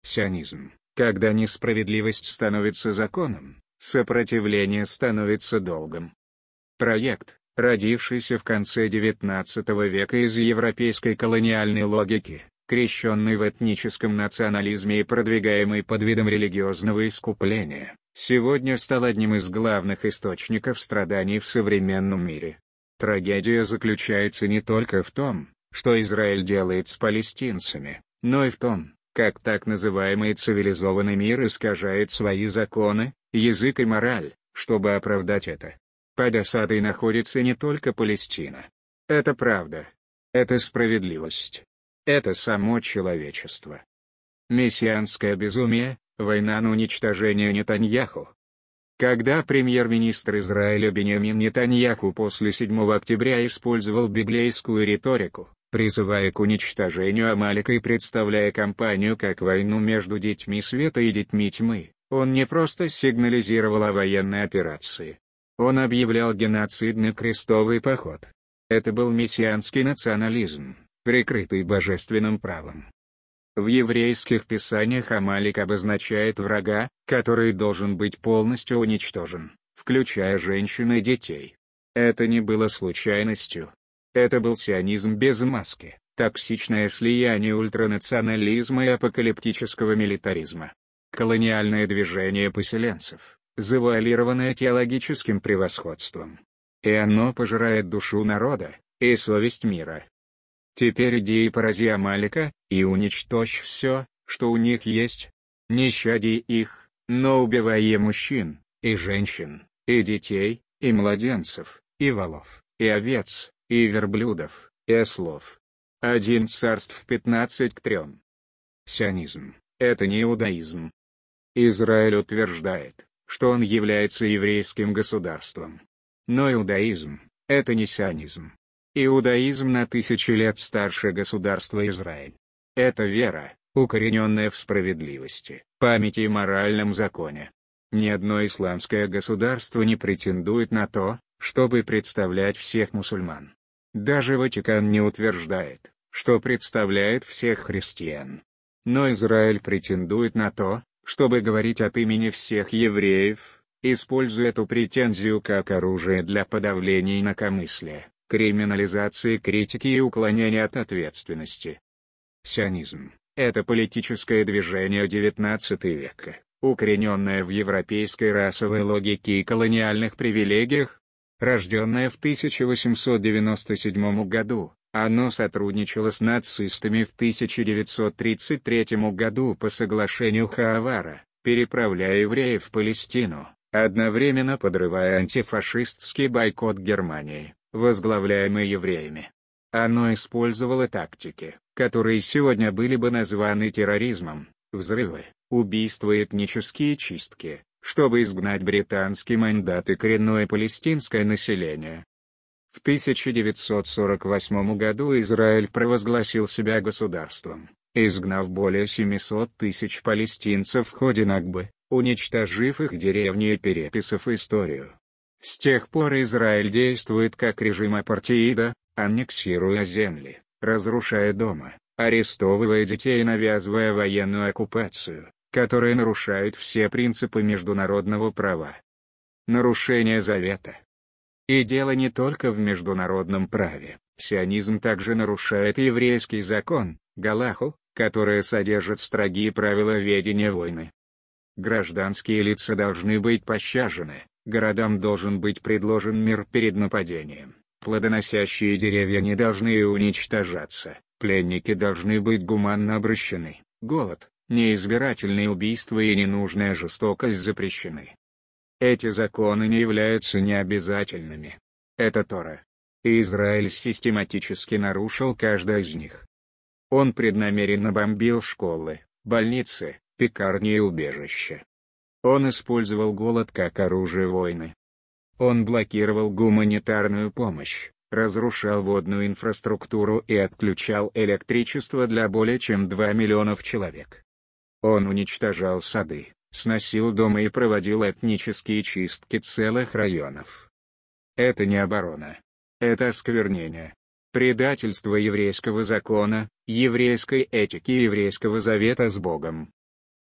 Сионизм. Когда несправедливость становится законом, сопротивление становится долгом. Проект, родившийся в конце XIX века из европейской колониальной логики, крещенный в этническом национализме и продвигаемый под видом религиозного искупления, сегодня стал одним из главных источников страданий в современном мире. Трагедия заключается не только в том, что Израиль делает с палестинцами, но и в том, как так называемый цивилизованный мир искажает свои законы, язык и мораль, чтобы оправдать это. Под осадой находится не только Палестина. Это правда. Это справедливость. Это само человечество. Мессианское безумие, война на уничтожение Нетаньяху. Когда премьер-министр Израиля Биньямин Нетаньяху после 7 октября использовал библейскую риторику, призывая к уничтожению Амалика и представляя кампанию как войну между детьми света и детьми тьмы, он не просто сигнализировал о военной операции. Он объявлял геноцидный крестовый поход. Это был мессианский национализм, прикрытый божественным правом. В еврейских писаниях Амалик обозначает врага, который должен быть полностью уничтожен, включая женщин и детей. Это не было случайностью. Это был сионизм без маски, токсичное слияние ультранационализма и апокалиптического милитаризма. Колониальное движение поселенцев, завуалированное теологическим превосходством. И оно пожирает душу народа, и совесть мира. Теперь иди и порази Амалика, и уничтожь все, что у них есть. Не щади их, но убивай и мужчин, и женщин, и детей, и младенцев, и волов, и овец, и верблюдов, и ослов. 1 Царств 15:3. Сионизм — это не иудаизм. Израиль утверждает, что он является еврейским государством. Но иудаизм — это не сионизм. Иудаизм на тысячи лет старше государства Израиль. Это вера, укорененная в справедливости, памяти и моральном законе. Ни одно исламское государство не претендует на то, чтобы представлять всех мусульман. Даже Ватикан не утверждает, что представляет всех христиан. Но Израиль претендует на то, чтобы говорить от имени всех евреев, используя эту претензию как оружие для подавления инакомыслия, криминализации критики и уклонения от ответственности. Сионизм — это политическое движение XIX века, укорененное в европейской расовой логике и колониальных привилегиях. Рожденное в 1897 году, оно сотрудничало с нацистами в 1933 году по соглашению Хаавара, переправляя евреев в Палестину, одновременно подрывая антифашистский бойкот Германии, возглавляемый евреями. Оно использовало тактики, которые сегодня были бы названы терроризмом: взрывы, убийства и этнические чистки, чтобы изгнать британский мандат и коренное палестинское население. В 1948 году Израиль провозгласил себя государством, изгнав более 700 тысяч палестинцев в ходе Накбы, уничтожив их деревни и переписав историю. С тех пор Израиль действует как режим апартеида, аннексируя земли, разрушая дома, арестовывая детей и навязывая военную оккупацию, которая нарушает все принципы международного права. Нарушение завета. И дело не только в международном праве. Сионизм также нарушает еврейский закон, галаху, которая содержит строгие правила ведения войны. Гражданские лица должны быть пощажены, городам должен быть предложен мир перед нападением, плодоносящие деревья не должны уничтожаться, пленники должны быть гуманно обращены, голод, неизбирательные убийства и ненужная жестокость запрещены. Эти законы не являются необязательными. Это Тора. И Израиль систематически нарушил каждое из них. Он преднамеренно бомбил школы, больницы, пекарни и убежища. Он использовал голод как оружие войны. Он блокировал гуманитарную помощь, разрушал водную инфраструктуру и отключал электричество для более чем 2 миллионов человек. Он уничтожал сады, сносил дома и проводил этнические чистки целых районов. Это не оборона. Это осквернение. Предательство еврейского закона, еврейской этики и еврейского завета с Богом.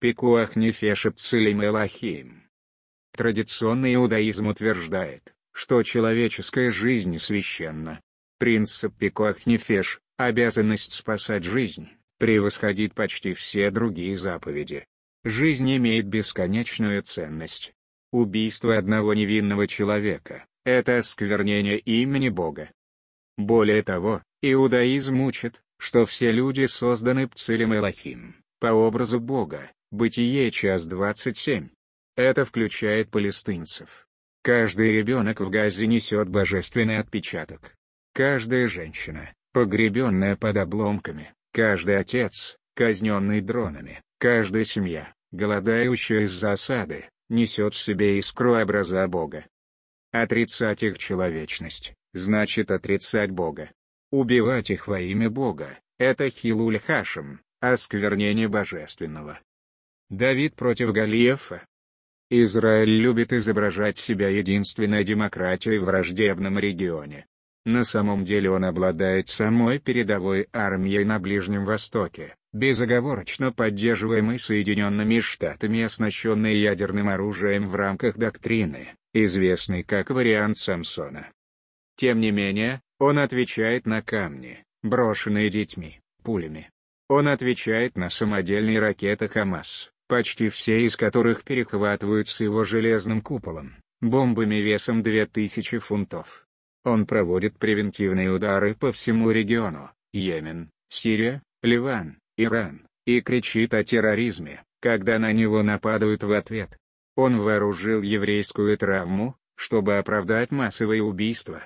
Пикуах нефеш бцилим элохим. Традиционный иудаизм утверждает, что человеческая жизнь священна. Принцип пикуах нефеш, обязанность спасать жизнь, превосходит почти все другие заповеди. Жизнь имеет бесконечную ценность. Убийство одного невинного человека – это осквернение имени Бога. Более того, иудаизм учит, что все люди созданы бцилим элохим, по образу Бога, Бытие час 27. Это включает палестинцев. Каждый ребенок в Газе несет божественный отпечаток. Каждая женщина, погребенная под обломками, каждый отец, казненный дронами, каждая семья, голодающая из-за осады, несет в себе искру образа Бога. Отрицать их человечность значит отрицать Бога. Убивать их во имя Бога – это хилуль хашем, осквернение божественного. Давид против Голиафа. Израиль любит изображать себя единственной демократией в враждебном регионе. На самом деле он обладает самой передовой армией на Ближнем Востоке, безоговорочно поддерживаемой Соединенными Штатами и оснащенной ядерным оружием в рамках доктрины, известной как вариант Самсона. Тем не менее, он отвечает на камни, брошенные детьми, пулями. Он отвечает на самодельные ракеты «Хамас», почти все из которых перехватываются его железным куполом, бомбами весом 2000 фунтов. Он проводит превентивные удары по всему региону – Йемен, Сирия, Ливан, Иран, и кричит о терроризме, когда на него нападают в ответ. Он вооружил еврейскую травму, чтобы оправдать массовые убийства.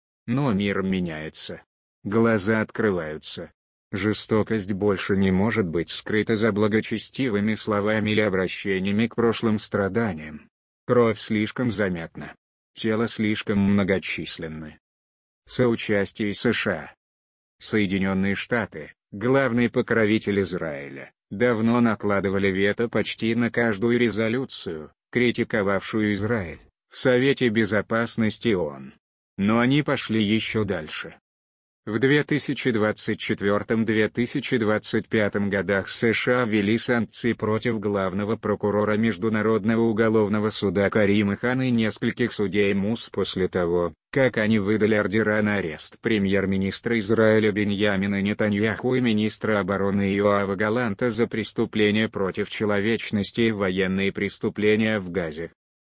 Но мир меняется. Глаза открываются. Жестокость больше не может быть скрыта за благочестивыми словами или обращениями к прошлым страданиям. Кровь слишком заметна. Тело слишком многочисленны. Соучастие США. Соединенные Штаты, главный покровитель Израиля, давно накладывали вето почти на каждую резолюцию, критиковавшую Израиль, в Совете Безопасности ООН. Но они пошли еще дальше. В 2024-2025 годах США ввели санкции против главного прокурора Международного уголовного суда Карима Хана и нескольких судей МУС после того, как они выдали ордера на арест премьер-министра Израиля Биньямина Нетаньяху и министра обороны Йоава Галанта за преступления против человечности и военные преступления в Газе.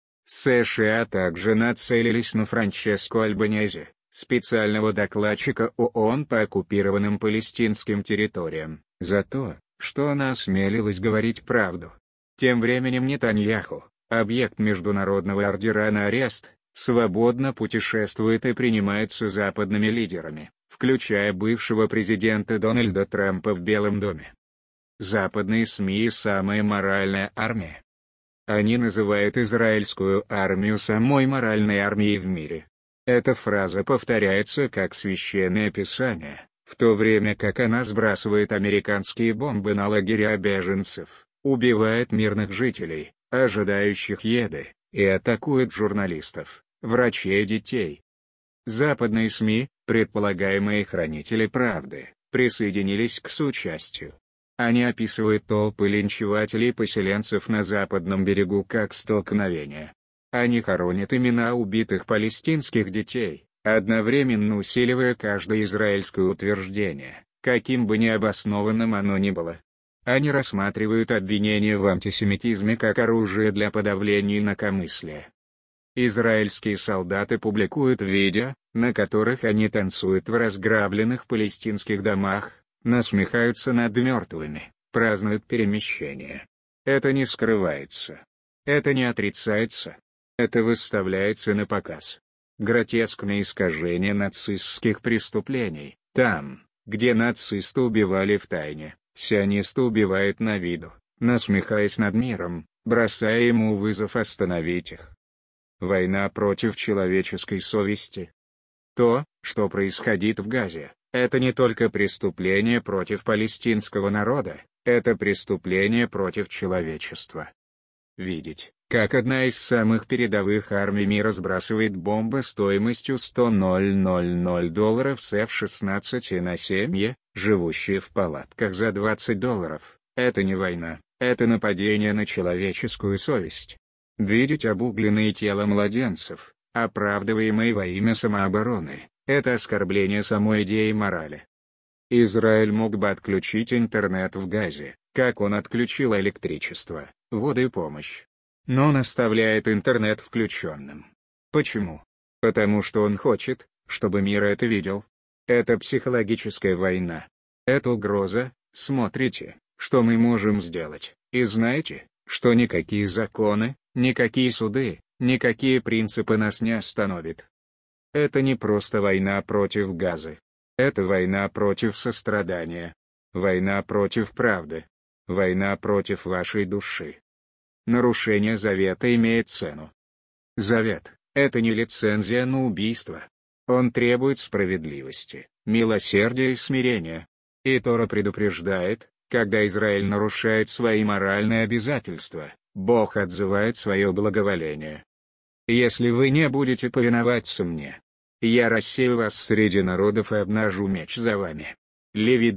США также нацелились на Франческо Альбанезе, специального докладчика ООН по оккупированным палестинским территориям, за то, что она осмелилась говорить правду. Тем временем Нетаньяху, объект международного ордера на арест, свободно путешествует и принимается западными лидерами, включая бывшего президента Дональда Трампа в Белом доме. Западные СМИ – самая моральная армия. Они называют израильскую армию самой моральной армией в мире. Эта фраза повторяется как священное писание, в то время как она сбрасывает американские бомбы на лагеря беженцев, убивает мирных жителей, ожидающих еды, и атакует журналистов, врачей и детей. Западные СМИ, предполагаемые хранители правды, присоединились к соучастию. Они описывают толпы линчевателей и поселенцев на западном берегу как столкновение. Они хоронят имена убитых палестинских детей, одновременно усиливая каждое израильское утверждение, каким бы необоснованным оно ни было. Они рассматривают обвинения в антисемитизме как оружие для подавления инакомыслия. Израильские солдаты публикуют видео, на которых они танцуют в разграбленных палестинских домах, насмехаются над мертвыми, празднуют перемещение. Это не скрывается. Это не отрицается. Это выставляется на показ. Гротескное искажение нацистских преступлений. Там, где нацисты убивали втайне, сионисты убивают на виду, насмехаясь над миром, бросая ему вызов остановить их. Война против человеческой совести. То, что происходит в Газе, это не только преступление против палестинского народа, это преступление против человечества. Видеть, как одна из самых передовых армий мира сбрасывает бомбы стоимостью $100 с F-16 на семьи, живущие в палатках за $20, это не война, Это нападение на человеческую совесть. Видеть обугленные тела младенцев, оправдываемые во имя самообороны, это оскорбление самой идеи морали. Израиль мог бы отключить интернет в Газе, как он отключил электричество, воду и помощь. Но он оставляет интернет включенным. Почему? Потому что он хочет, чтобы мир это видел. Это психологическая война. Это угроза. Смотрите, что мы можем сделать, и знаете, что никакие законы, никакие суды, никакие принципы нас не остановят. Это не просто война против Газы. Это война против сострадания. Война против правды. Война против вашей души. Нарушение завета имеет цену. Завет — это не лицензия на убийство. Он требует справедливости, милосердия и смирения. И Тора предупреждает, когда Израиль нарушает свои моральные обязательства, Бог отзывает свое благоволение. «Если вы не будете повиноваться мне, я рассею вас среди народов и обнажу меч за вами». Левит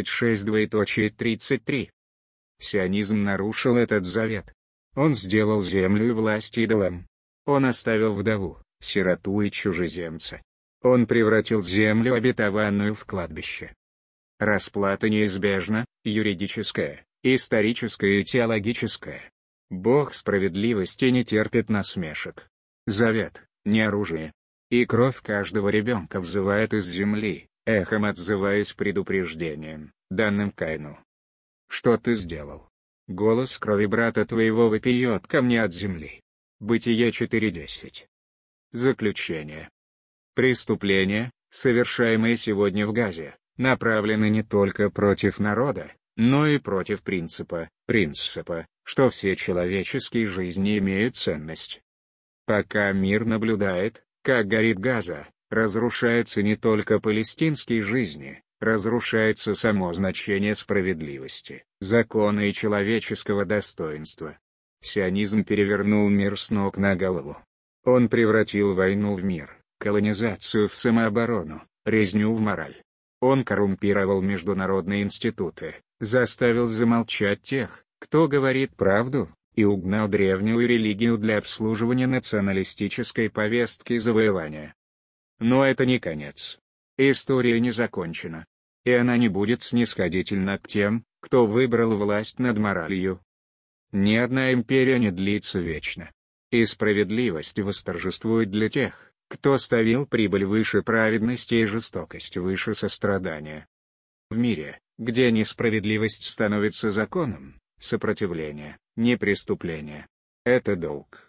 26:33. Сионизм нарушил этот завет. Он сделал землю и власть идолом. Он оставил вдову, сироту и чужеземца. Он превратил землю обетованную в кладбище. Расплата неизбежна, юридическая, историческая и теологическая. Бог справедливости не терпит насмешек. Завет — не оружие. И кровь каждого ребенка взывает из земли, эхом отзываясь предупреждением, данным Каину. Что ты сделал? Голос крови брата твоего вопиет ко мне от земли. Бытие 4:10. Заключение. Преступления, совершаемые сегодня в Газе, направлены не только против народа, но и против принципа, что все человеческие жизни имеют ценность. Пока мир наблюдает, как горит Газа, разрушаются не только палестинские жизни, разрушается само значение справедливости, закона и человеческого достоинства. Сионизм перевернул мир с ног на голову. Он превратил войну в мир, колонизацию в самооборону, резню в мораль. Он коррумпировал международные институты, заставил замолчать тех, кто говорит правду, и угнал древнюю религию для обслуживания националистической повестки завоевания. Но это не конец. История не закончена. И она не будет снисходительна к тем, кто выбрал власть над моралью. Ни одна империя не длится вечно. И справедливость восторжествует для тех, кто ставил прибыль выше праведности и жестокость выше сострадания. В мире, где несправедливость становится законом, сопротивление — не преступление. Это долг.